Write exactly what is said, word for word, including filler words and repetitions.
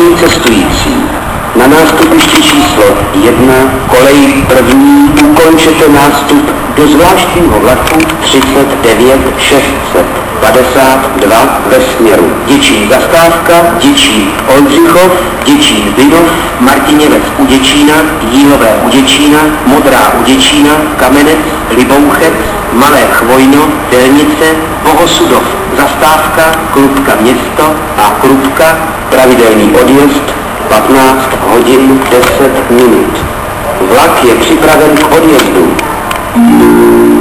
Vážení cestující, na nástupišti číslo jedna, kolej první, ukončete nástup do zvláštního vlaku třicet devět šest set padesát dva ve směru Děčín zastávka, Děčín Oldřichov, Děčín Zbydov, Martiněvec u Děčína, Jílové u Děčína, Modrá u Děčína, Kamenec, Libouchec, Malé Chvojno, Delnice, Bohosudov zastávka, Krupka město a Krupka, pravidelný odjezd patnáct hodin deset minut. Vlak je připraven k odjezdu.